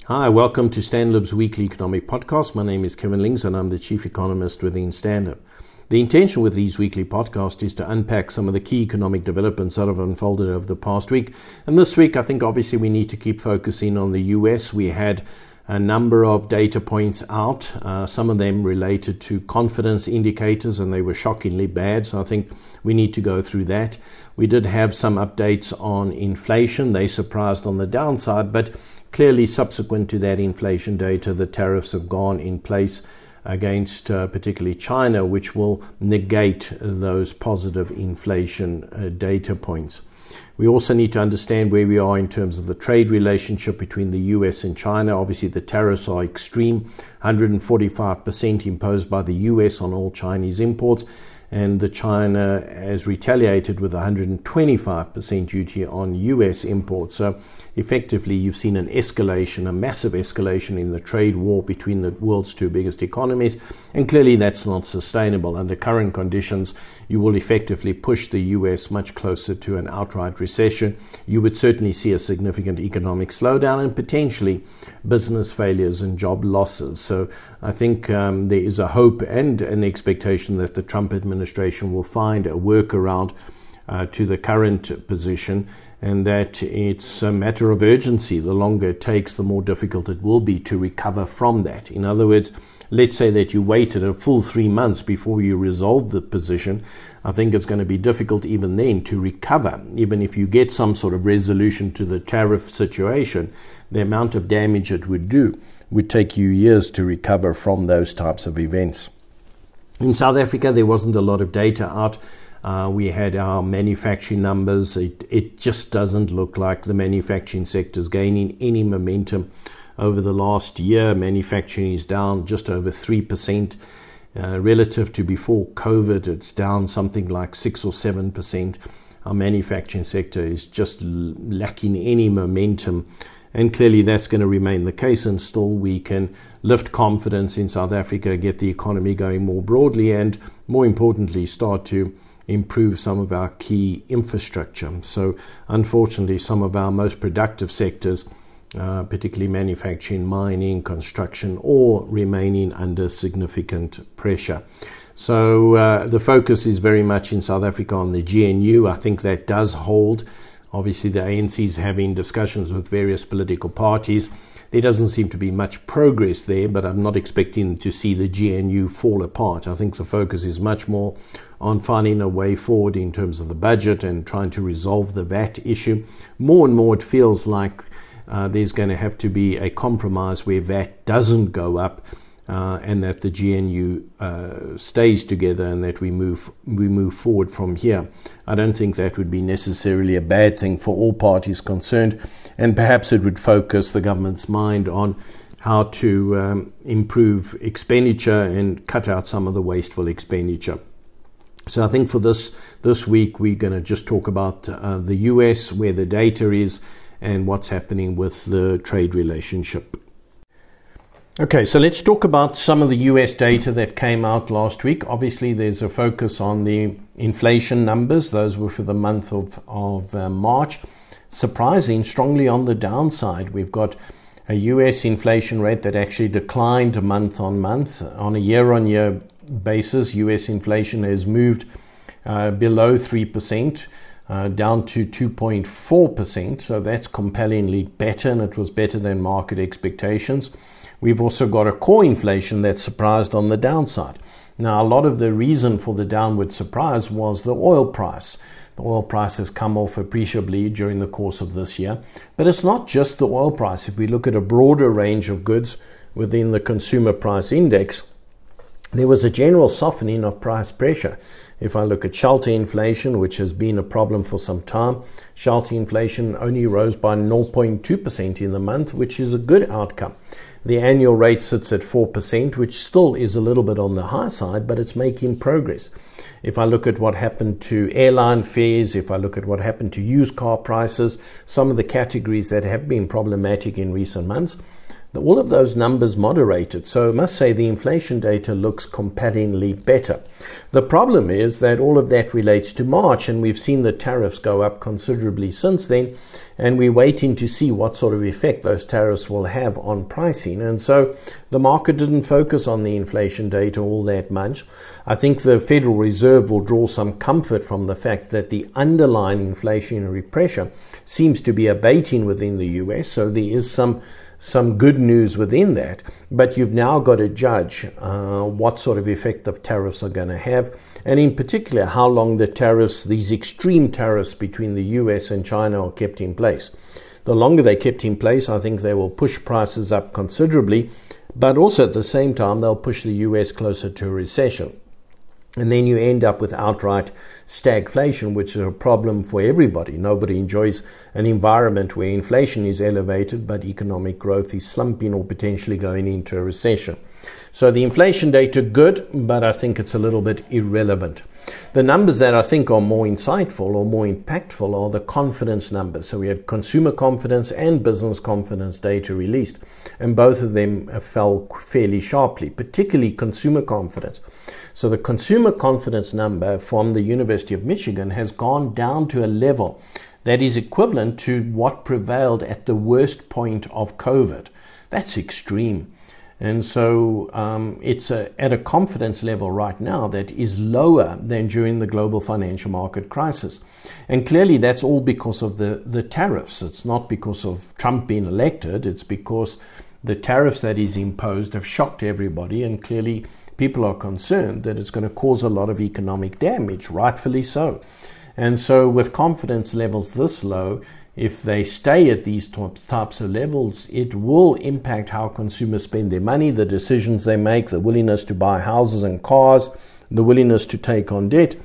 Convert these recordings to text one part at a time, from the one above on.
Hi, welcome to Stanlib's weekly economic podcast. My name is Kevin Lings and I'm the chief economist within Stanlib. The intention with these weekly podcasts is to unpack some of the key economic developments that have unfolded over the past week. And this week, I think obviously we need to keep focusing on the US. We had a number of data points out, some of them related to confidence indicators, and they were shockingly bad. So I think we need to go through that. We did have some updates on inflation. They surprised on the downside, but clearly subsequent to that inflation data, the tariffs have gone in place against particularly China, which will negate those positive inflation data points. We also need to understand where we are in terms of the trade relationship between the US and China. Obviously, the tariffs are extreme, 145% imposed by the US on all Chinese imports, and the China has retaliated with 125% duty on US imports. So effectively, you've seen an escalation, a massive escalation in the trade war between the world's two biggest economies, and clearly that's not sustainable. Under current conditions, you will effectively push the US much closer to an outright recession. You would certainly see a significant economic slowdown and potentially business failures and job losses. So I think there is a hope and an expectation that the Trump administration will find a workaround to the current position, and that it's a matter of urgency. The longer it takes, the more difficult it will be to recover from that. In other words, let's say that you waited a full 3 months before you resolve the position. I think it's going to be difficult even then to recover. Even if you get some sort of resolution to the tariff situation, the amount of damage it would do would take you years to recover from those types of events. In South Africa, there wasn't a lot of data out. We had our manufacturing numbers. It just doesn't look like the manufacturing sector is gaining any momentum over the last year. Manufacturing is down just over 3%. Relative to before COVID, it's down something like 6 or 7%. Our manufacturing sector is just lacking any momentum. And clearly that's going to remain the case until we can lift confidence in South Africa, get the economy going more broadly, and more importantly, start to improve some of our key infrastructure. So unfortunately, some of our most productive sectors, particularly manufacturing, mining, construction, all remaining under significant pressure. So the focus is very much in South Africa on the GNU. I think that does hold. Obviously, the ANC is having discussions with various political parties. There doesn't seem to be much progress there, but I'm not expecting to see the GNU fall apart. I think the focus is much more on finding a way forward in terms of the budget and trying to resolve the VAT issue. More and more it feels like there's going to have to be a compromise where VAT doesn't go up, and that the GNU stays together, and that we move forward from here. I don't think that would be necessarily a bad thing for all parties concerned, and perhaps it would focus the government's mind on how to improve expenditure and cut out some of the wasteful expenditure. So I think for this week, we're going to just talk about the US, where the data is, and what's happening with the trade relationship. Okay, so let's talk about some of the US data that came out last week. Obviously, there's a focus on the inflation numbers. Those were for the month of March. Surprising, strongly on the downside. We've got a US inflation rate that actually declined month on month. On a year-on-year basis, US inflation has moved below 3%. Down to 2.4%, so that's compellingly better, and it was better than market expectations. We've also got a core inflation that surprised on the downside. Now, a lot of the reason for the downward surprise was the oil price. The oil price has come off appreciably during the course of this year, but it's not just the oil price. If we look at a broader range of goods within the consumer price index, there was a general softening of price pressure. If I look at shelter inflation, which has been a problem for some time, shelter inflation only rose by 0.2% in the month, which is a good outcome. The annual rate sits at 4%, which still is a little bit on the high side, but it's making progress. If I look at what happened to airline fares, if I look at what happened to used car prices, some of the categories that have been problematic in recent months, all of those numbers moderated. So I must say the inflation data looks compellingly better. The problem is that all of that relates to March, and we've seen the tariffs go up considerably since then. and we're waiting to see what sort of effect those tariffs will have on pricing. And so the market didn't focus on the inflation data all that much. I think the Federal Reserve will draw some comfort from the fact that the underlying inflationary pressure seems to be abating within the US, so there is some good news within that, but you've now got to judge what sort of effect the tariffs are going to have, and in particular how long the tariffs, these extreme tariffs between the US and China, are kept in place. The longer they're kept in place, I think they will push prices up considerably, but also at the same time they'll push the US closer to a recession. And then you end up with outright stagflation, which is a problem for everybody. Nobody enjoys an environment where inflation is elevated, but economic growth is slumping or potentially going into a recession. So the inflation data good, but I think it's a little bit irrelevant. The numbers that I think are more insightful or more impactful are the confidence numbers. So we had consumer confidence and business confidence data released, and both of them fell fairly sharply, particularly consumer confidence. So the consumer confidence number from the University of Michigan has gone down to a level that is equivalent to what prevailed at the worst point of COVID. That's extreme. And so it's at a confidence level right now that is lower than during the global financial market crisis. And clearly that's all because of the tariffs. It's not because of Trump being elected. It's because the tariffs that he's imposed have shocked everybody, and clearly people are concerned that it's going to cause a lot of economic damage, rightfully so. And so with confidence levels this low, if they stay at these types of levels, it will impact how consumers spend their money, the decisions they make, the willingness to buy houses and cars, the willingness to take on debt.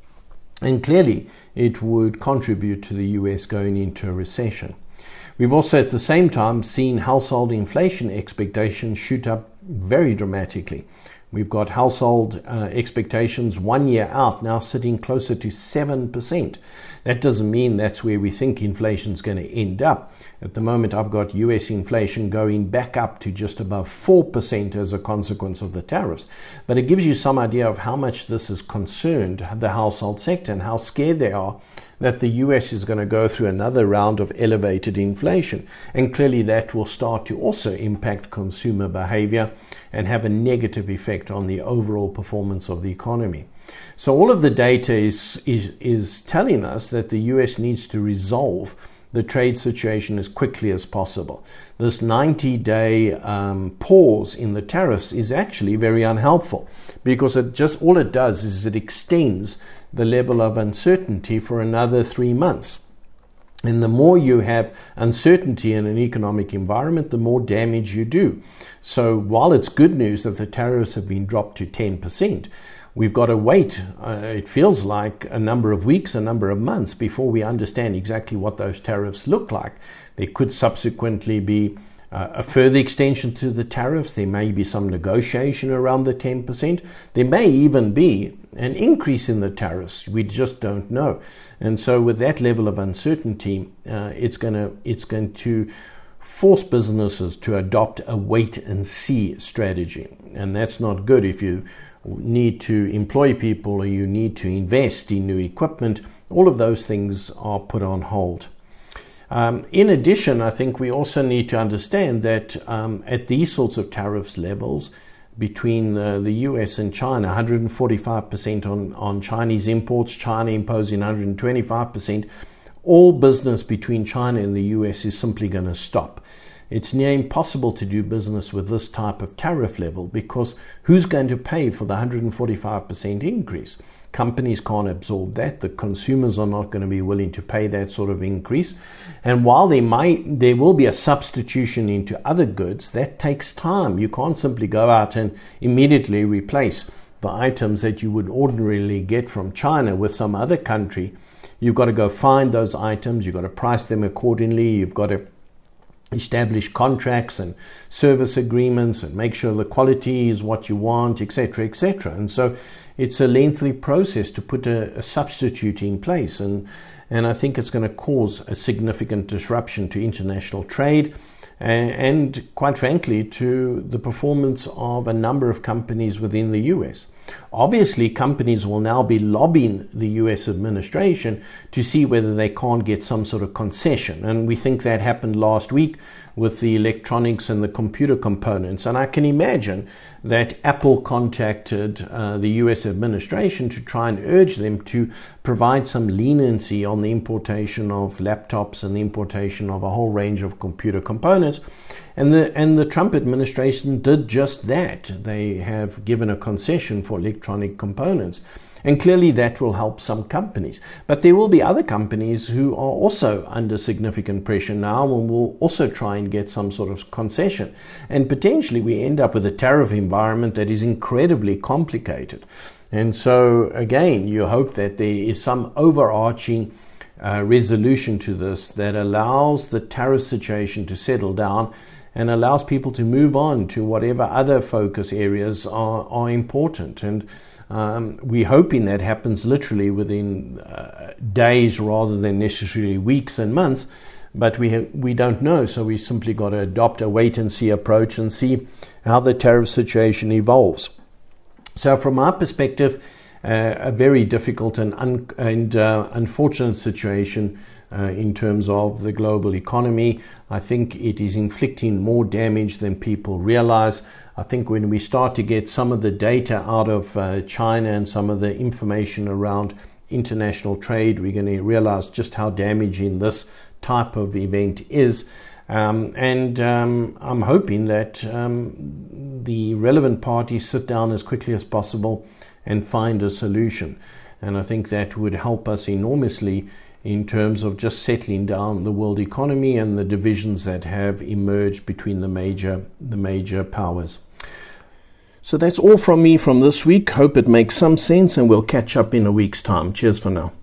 And clearly, it would contribute to the US going into a recession. We've also at the same time seen household inflation expectations shoot up very dramatically. We've got household expectations 1 year out now sitting closer to 7%. That doesn't mean that's where we think inflation is going to end up. At the moment, I've got US inflation going back up to just above 4% as a consequence of the tariffs. But it gives you some idea of how much this has concerned the household sector and how scared they are that the US is going to go through another round of elevated inflation. And clearly that will start to also impact consumer behavior and have a negative effect on the overall performance of the economy. So all of the data is telling us that the US needs to resolve the trade situation as quickly as possible. This 90-day pause in the tariffs is actually very unhelpful, because all it does is it extends the level of uncertainty for another 3 months. And the more you have uncertainty in an economic environment, the more damage you do. So while it's good news that the tariffs have been dropped to 10%, we've got to wait, it feels like, a number of weeks, a number of months before we understand exactly what those tariffs look like. There could subsequently be a further extension to the tariffs. There may be some negotiation around the 10%. There may even be an increase in the tariffs. We just don't know. And so with that level of uncertainty, it's going to force businesses to adopt a wait and see strategy. And that's not good if you need to employ people or you need to invest in new equipment. All of those things are put on hold. In addition, I think we also need to understand that at these sorts of tariffs levels between the US and China, 145% on Chinese imports, China imposing 125%, all business between China and the US is simply going to stop. It's near impossible to do business with this type of tariff level, because who's going to pay for the 145% increase? Companies can't absorb that. The consumers are not going to be willing to pay that sort of increase. And while there will be a substitution into other goods, that takes time. You can't simply go out and immediately replace the items that you would ordinarily get from China with some other country. You've got to go find those items. You've got to price them accordingly. You've got to establish contracts and service agreements and make sure the quality is what you want, etc., etc. And so it's a lengthy process to put a substitute in place. And I think it's going to cause a significant disruption to international trade and quite frankly, to the performance of a number of companies within the US. Obviously, companies will now be lobbying the US administration to see whether they can't get some sort of concession. And we think that happened last week with the electronics and the computer components. And I can imagine that Apple contacted the US administration to try and urge them to provide some leniency on the importation of laptops and the importation of a whole range of computer components. And the Trump administration did just that. They have given a concession for electronic components. And clearly that will help some companies. But there will be other companies who are also under significant pressure now and will also try and get some sort of concession. And potentially we end up with a tariff environment that is incredibly complicated. And so, again, you hope that there is some overarching resolution to this that allows the tariff situation to settle down and allows people to move on to whatever other focus areas are important. And we're hoping that happens literally within days rather than necessarily weeks and months, but we don't know. So we simply got to adopt a wait-and-see approach and see how the tariff situation evolves. So from our perspective, a very difficult and unfortunate situation in terms of the global economy. I think it is inflicting more damage than people realize. I think when we start to get some of the data out of China and some of the information around international trade, we're going to realize just how damaging this type of event is. I'm hoping that the relevant parties sit down as quickly as possible and find a solution. And I think that would help us enormously in terms of just settling down the world economy and the divisions that have emerged between the major powers. So that's all from me from this week. Hope it makes some sense, and we'll catch up in a week's time. Cheers for now.